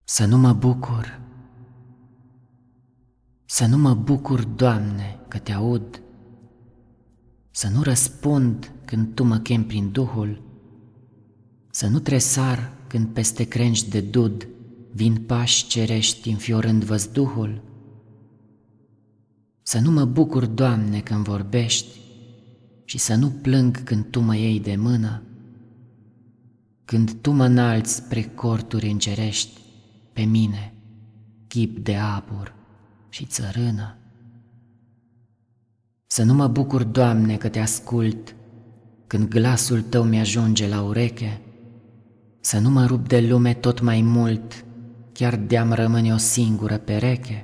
Să nu mă bucur, să nu mă bucur, Doamne, că te aud, să nu răspund când Tu mă chemi prin Duhul, să nu tresar când peste crengi de dud vin pași cerești înfiorând văzduhul, să nu mă bucur, Doamne, când vorbești și să nu plâng când Tu mă iei de mână, când Tu mă înalți spre corturi îngerești, pe mine, chip de abur și țărână. Să nu mă bucur, Doamne, că Te ascult când glasul Tău mi-ajunge la ureche, să nu mă rup de lume tot mai mult, chiar de-am rămâne o singură pereche.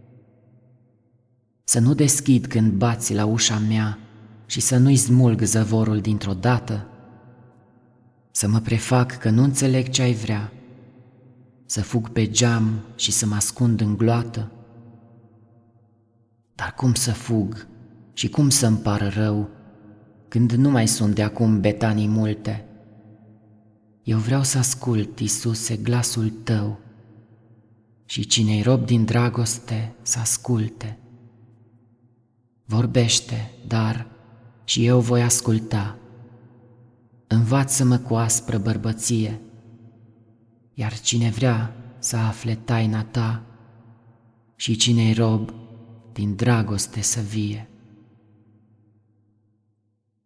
Să nu deschid când bați la ușa mea și să nu-i smulg zăvorul dintr-o dată, să mă prefac că nu înțeleg ce ai vrea, să fug pe geam și să mă ascund în gloată. Dar cum să fug și cum să-mi pară rău când nu mai sunt de acum betanii multe? Eu vreau să ascult, Iisuse, glasul Tău și cine-i rob din dragoste să asculte. Vorbește, dar și eu voi asculta. Învață-mă cu aspră bărbăție, iar cine vrea să afle taina Ta și cine-i rob din dragoste să vie.